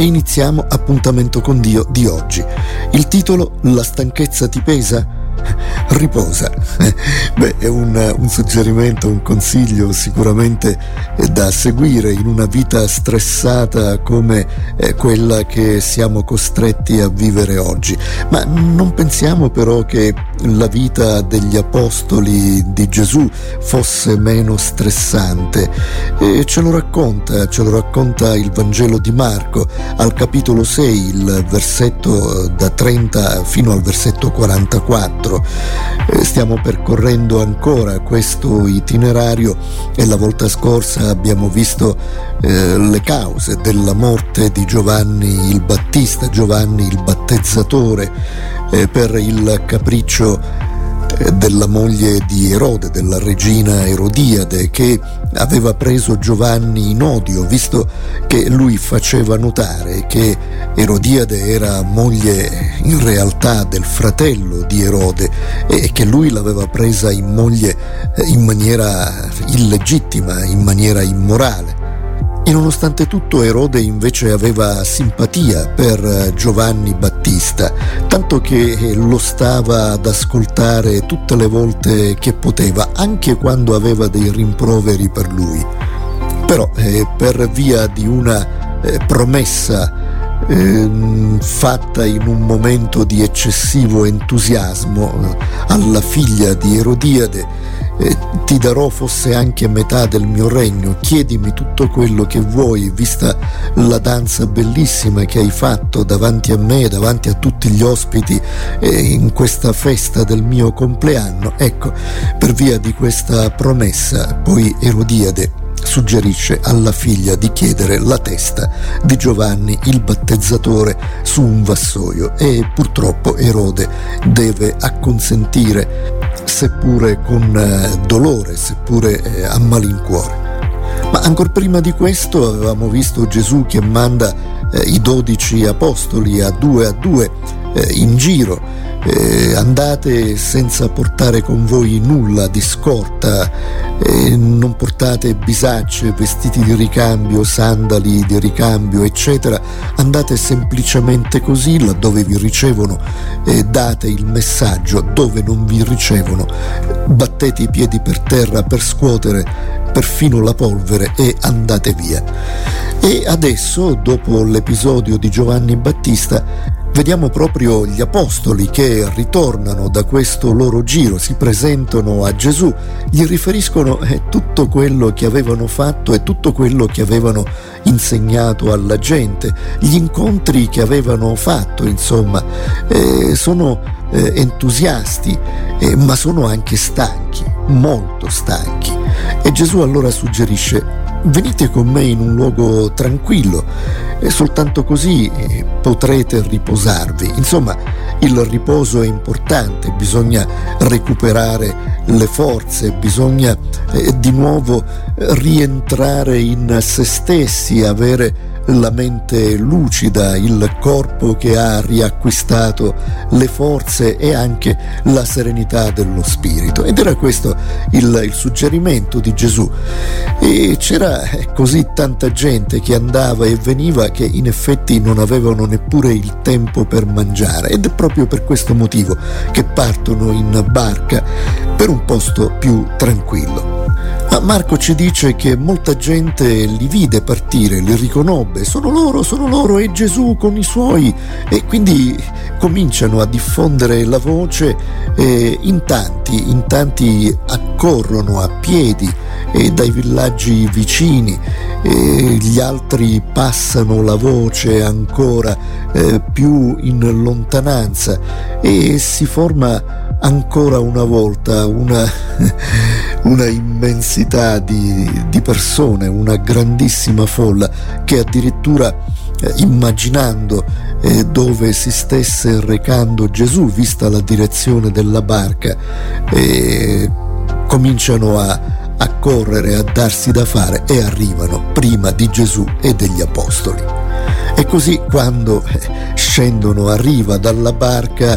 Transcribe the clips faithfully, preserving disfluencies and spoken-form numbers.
e iniziamo Appuntamento con Dio di oggi. Il titolo: La stanchezza ti pesa? Riposa. Beh, è un, un suggerimento, un consiglio sicuramente da seguire in una vita stressata come eh, quella che siamo costretti a vivere oggi. Ma non pensiamo però che la vita degli apostoli di Gesù fosse meno stressante. E ce lo racconta, ce lo racconta il Vangelo di Marco al capitolo sei, il versetto da trenta fino al versetto quarantaquattro. Stiamo percorrendo ancora questo itinerario e la volta scorsa abbiamo visto eh, le cause della morte di Giovanni il Battista, Giovanni il Battezzatore, eh, per il capriccio della moglie di Erode, della regina Erodiade, che aveva preso Giovanni in odio, visto che lui faceva notare che Erodiade era moglie in realtà del fratello di Erode e che lui l'aveva presa in moglie in maniera illegittima, in maniera immorale. E nonostante tutto Erode invece aveva simpatia per Giovanni Battista, tanto che lo stava ad ascoltare tutte le volte che poteva, anche quando aveva dei rimproveri per lui. Però eh, per via di una eh, promessa eh, fatta in un momento di eccessivo entusiasmo eh, alla figlia di Erodiade, Eh, ti darò forse anche metà del mio regno, chiedimi tutto quello che vuoi, vista la danza bellissima che hai fatto davanti a me, davanti a tutti gli ospiti eh, in questa festa del mio compleanno. Ecco, per via di questa promessa poi Erodiade suggerisce alla figlia di chiedere la testa di Giovanni il Battezzatore su un vassoio e purtroppo Erode deve acconsentire, seppure con eh, dolore, seppure eh, a malincuore. Ma ancora prima di questo avevamo visto Gesù che manda eh, i dodici apostoli a due a due eh, in giro. Eh, andate senza portare con voi nulla di scorta, eh, non portate bisacce, vestiti di ricambio, sandali di ricambio, eccetera. Andate semplicemente così, laddove vi ricevono eh, date il messaggio, dove non vi ricevono battete i piedi per terra per scuotere perfino la polvere e andate via. E adesso, dopo l'episodio di Giovanni Battista, vediamo proprio gli apostoli che ritornano da questo loro giro, si presentano a Gesù, gli riferiscono eh, tutto quello che avevano fatto e tutto quello che avevano insegnato alla gente, gli incontri che avevano fatto, insomma, eh, sono eh, entusiasti, eh, ma sono anche stanchi, molto stanchi. E Gesù allora suggerisce: venite con me in un luogo tranquillo e soltanto così potrete riposarvi. Insomma, il riposo è importante, bisogna recuperare le forze, bisogna eh, di nuovo rientrare in se stessi, avere la mente lucida, il corpo che ha riacquistato le forze e anche la serenità dello spirito. Ed era questo il, il suggerimento di Gesù. E c'era così tanta gente che andava e veniva che in effetti non avevano neppure il tempo per mangiare, ed è proprio per questo motivo che partono in barca per un posto più tranquillo. Ma Marco ci dice che molta gente li vide partire, li riconobbe, sono loro, sono loro, e Gesù con i suoi, e quindi cominciano a diffondere la voce e in tanti, in tanti accorrono a piedi e dai villaggi vicini, e gli altri passano la voce ancora eh, più in lontananza e si forma ancora una volta una, una immensità di, di persone, una grandissima folla che addirittura eh, immaginando eh, dove si stesse recando Gesù, vista la direzione della barca, eh, cominciano a, a correre, a darsi da fare e arrivano prima di Gesù e degli apostoli. E così quando scendono a riva dalla barca,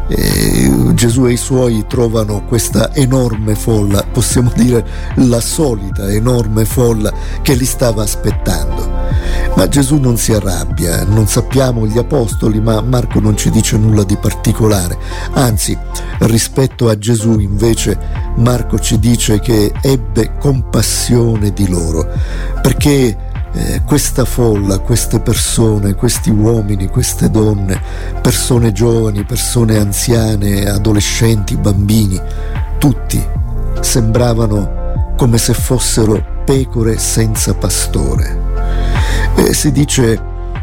eh, Gesù e i suoi trovano questa enorme folla, possiamo dire la solita enorme folla che li stava aspettando. Ma Gesù non si arrabbia, non sappiamo gli apostoli, ma Marco non ci dice nulla di particolare. Anzi, rispetto a Gesù invece Marco ci dice che ebbe compassione di loro, perché eh, questa folla, queste persone, questi uomini, queste donne, persone giovani, persone anziane, adolescenti, bambini, tutti sembravano come se fossero pecore senza pastore. Eh, si dice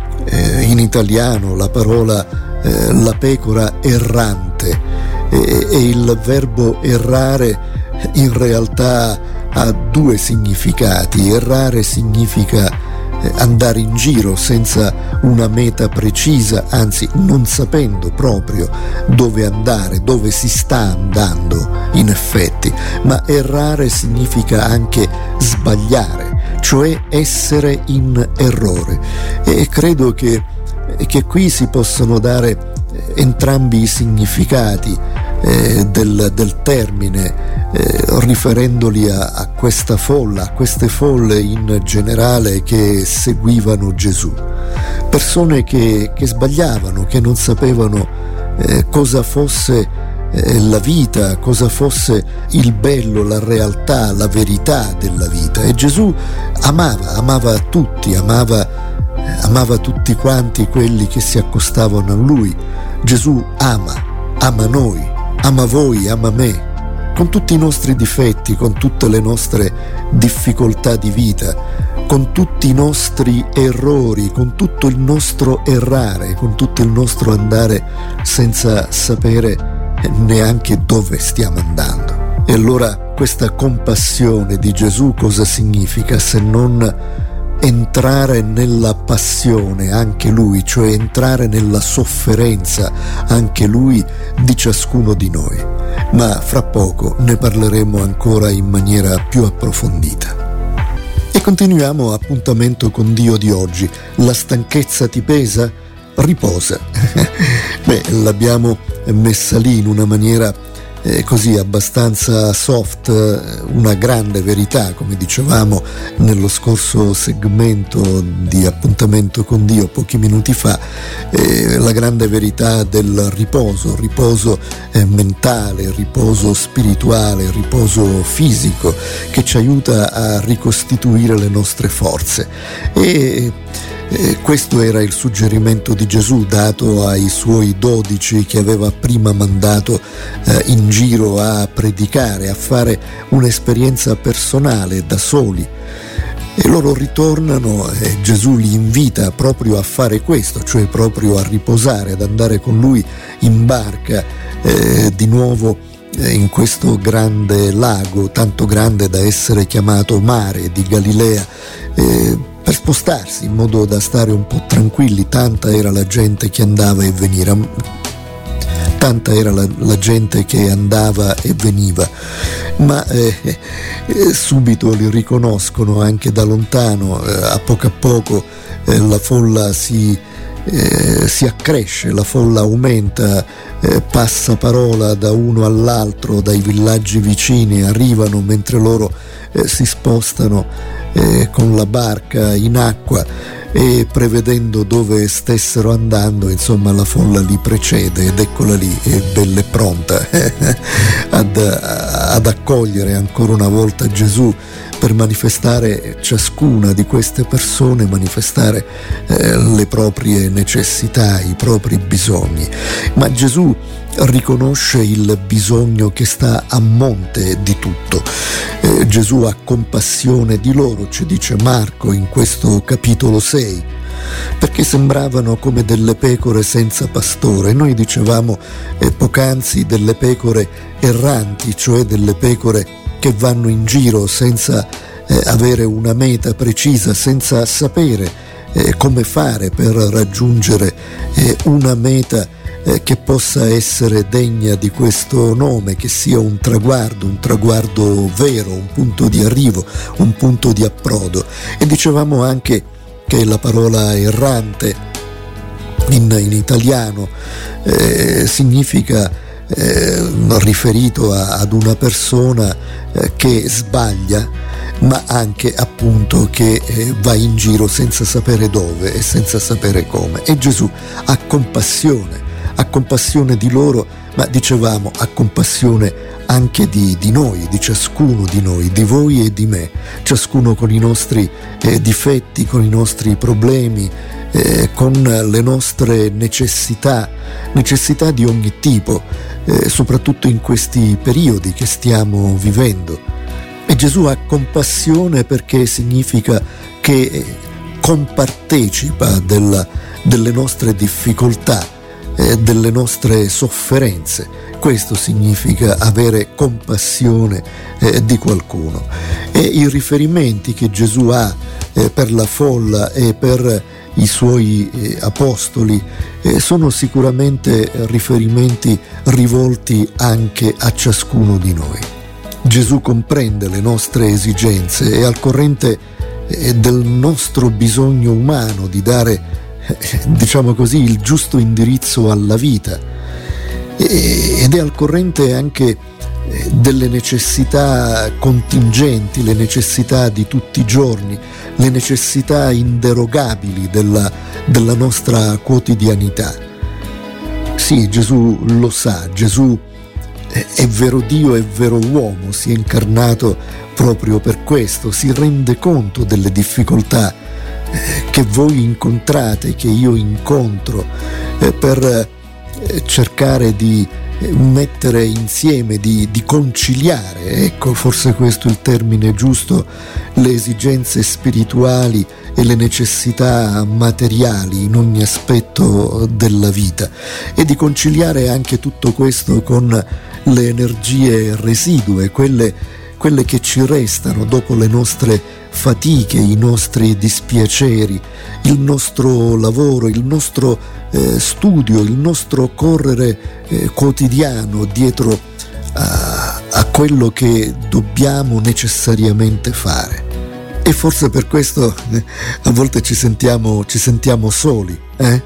eh, in italiano la parola eh, la pecora errante, eh, e il verbo errare in realtà ha due significati. Errare significa eh, andare in giro senza una meta precisa, anzi non sapendo proprio dove andare, dove si sta andando in effetti, ma errare significa anche sbagliare, cioè essere in errore. E credo che, che qui si possono dare entrambi i significati eh, del, del termine, eh, riferendoli a, a questa folla, a queste folle in generale che seguivano Gesù. Persone che, che sbagliavano, che non sapevano eh, cosa fosse la vita, cosa fosse il bello, la realtà, la verità della vita. E Gesù amava, amava tutti, amava, amava tutti quanti quelli che si accostavano a Lui. Gesù ama, ama noi, ama voi, ama me, con tutti i nostri difetti, con tutte le nostre difficoltà di vita, con tutti i nostri errori, con tutto il nostro errare, con tutto il nostro andare senza sapere neanche dove stiamo andando. E allora questa compassione di Gesù cosa significa se non entrare nella passione anche Lui, cioè entrare nella sofferenza anche Lui di ciascuno di noi? Ma fra poco ne parleremo ancora in maniera più approfondita. E continuiamo appuntamento con Dio di oggi. La stanchezza ti pesa? Riposa. Beh, l'abbiamo messa lì in una maniera eh, così abbastanza soft, una grande verità, come dicevamo nello scorso segmento di Appuntamento con Dio pochi minuti fa, eh, la grande verità del riposo, riposo eh, mentale, riposo spirituale, riposo fisico, che ci aiuta a ricostituire le nostre forze. E Eh, questo era il suggerimento di Gesù dato ai suoi dodici, che aveva prima mandato eh, in giro a predicare, a fare un'esperienza personale da soli. E loro ritornano e Gesù li invita proprio a fare questo, cioè proprio a riposare, ad andare con lui in barca eh, di nuovo eh, in questo grande lago, tanto grande da essere chiamato Mare di Galilea, eh, per spostarsi in modo da stare un po' tranquilli. Tanta era la gente che andava e veniva, tanta era la, la gente che andava e veniva, ma eh, eh, subito li riconoscono anche da lontano. Eh, a poco a poco eh, la folla si, eh, si accresce, la folla aumenta, eh, passa parola da uno all'altro, dai villaggi vicini arrivano mentre loro eh, si spostano Eh, con la barca in acqua, e prevedendo dove stessero andando, insomma la folla li precede ed eccola lì, è bella e pronta ad, ad accogliere ancora una volta Gesù, per manifestare, ciascuna di queste persone manifestare eh, le proprie necessità, i propri bisogni. Ma Gesù riconosce il bisogno che sta a monte di tutto. Eh, Gesù ha compassione di loro, ci dice Marco in questo capitolo sei, perché sembravano come delle pecore senza pastore. Noi dicevamo eh, poc'anzi delle pecore erranti, cioè delle pecore che vanno in giro senza eh, avere una meta precisa, senza sapere eh, come fare per raggiungere eh, una meta eh, che possa essere degna di questo nome, che sia un traguardo, un traguardo vero, un punto di arrivo, un punto di approdo. E dicevamo anche che la parola errante in, in italiano eh, significa Eh, riferito a, ad una persona eh, che sbaglia, ma anche appunto che eh, va in giro senza sapere dove e senza sapere come. E Gesù ha compassione, ha compassione di loro, ma dicevamo ha compassione anche di, di noi, di ciascuno di noi, di voi e di me, ciascuno con i nostri eh, difetti, con i nostri problemi, eh, con le nostre necessità, necessità di ogni tipo, eh, soprattutto in questi periodi che stiamo vivendo. E Gesù ha compassione perché significa che compartecipa della, delle nostre difficoltà, eh, delle nostre sofferenze. Questo significa avere compassione eh, di qualcuno. E i riferimenti che Gesù ha eh, per la folla e per i suoi eh, apostoli eh, sono sicuramente riferimenti rivolti anche a ciascuno di noi. Gesù comprende le nostre esigenze, è al corrente eh, del nostro bisogno umano di dare, eh, diciamo così, il giusto indirizzo alla vita. Ed è al corrente anche delle necessità contingenti, le necessità di tutti i giorni, le necessità inderogabili della, della nostra quotidianità. Sì, Gesù lo sa, Gesù è vero Dio, è vero uomo, si è incarnato proprio per questo, si rende conto delle difficoltà che voi incontrate, che io incontro, per cercare di mettere insieme, di, di conciliare, ecco, forse questo è il termine giusto, le esigenze spirituali e le necessità materiali in ogni aspetto della vita, e di conciliare anche tutto questo con le energie residue, quelle, quelle che ci restano dopo le nostre fatiche, i nostri dispiaceri, il nostro lavoro, il nostro eh, studio, il nostro correre eh, quotidiano dietro a, a quello che dobbiamo necessariamente fare. E forse per questo eh, a volte ci sentiamo, ci sentiamo soli, eh?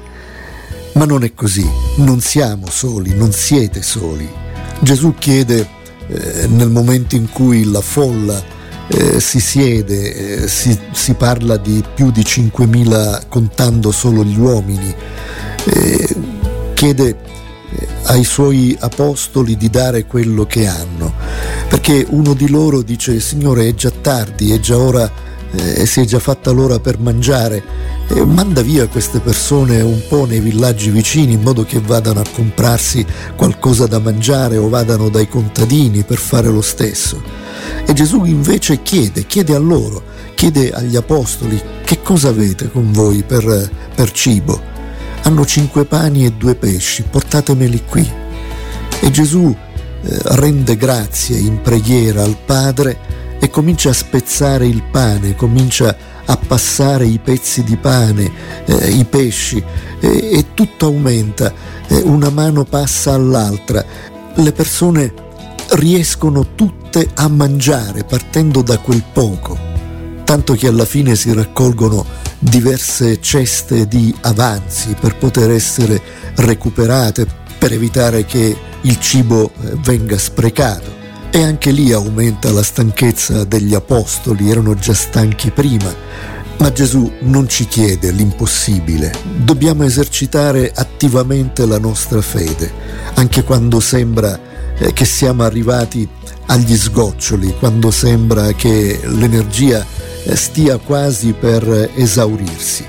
Ma non è così, non siamo soli, non siete soli. Gesù chiede eh, nel momento in cui la folla Eh, si siede, eh, si, si parla di più di cinquemila contando solo gli uomini, eh, chiede eh, ai suoi apostoli di dare quello che hanno, perché uno di loro dice: Signore, è già tardi, è già ora, eh, si è già fatta l'ora per mangiare, eh, manda via queste persone un po' nei villaggi vicini in modo che vadano a comprarsi qualcosa da mangiare o vadano dai contadini per fare lo stesso. E Gesù invece chiede, chiede a loro, chiede agli apostoli: che cosa avete con voi per, per cibo? Hanno cinque pani e due pesci, portatemeli qui. E Gesù eh, rende grazie in preghiera al Padre e comincia a spezzare il pane, comincia a passare i pezzi di pane, eh, i pesci, eh, e tutto aumenta, eh, una mano passa all'altra, le persone riescono tutte a mangiare partendo da quel poco, tanto che alla fine si raccolgono diverse ceste di avanzi per poter essere recuperate, per evitare che il cibo venga sprecato. E anche lì aumenta la stanchezza degli apostoli, erano già stanchi prima. Ma Gesù non ci chiede l'impossibile, dobbiamo esercitare attivamente la nostra fede, anche quando sembra che siamo arrivati agli sgoccioli, quando sembra che l'energia stia quasi per esaurirsi.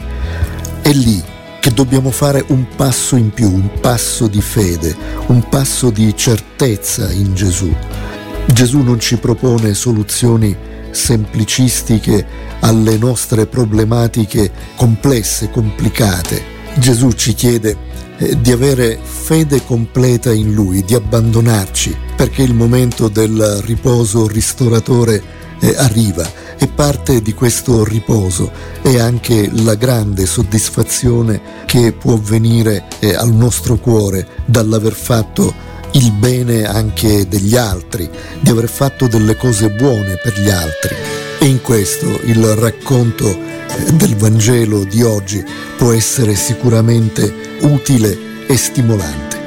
È lì che dobbiamo fare un passo in più, un passo di fede, un passo di certezza in Gesù. Gesù non ci propone soluzioni semplicistiche alle nostre problematiche complesse, complicate. Gesù ci chiede di avere fede completa in Lui, di abbandonarci, perché il momento del riposo ristoratore eh, arriva, e parte di questo riposo è anche la grande soddisfazione che può venire eh, al nostro cuore dall'aver fatto il bene anche degli altri, di aver fatto delle cose buone per gli altri. E in questo il racconto del Vangelo di oggi può essere sicuramente utile e stimolante.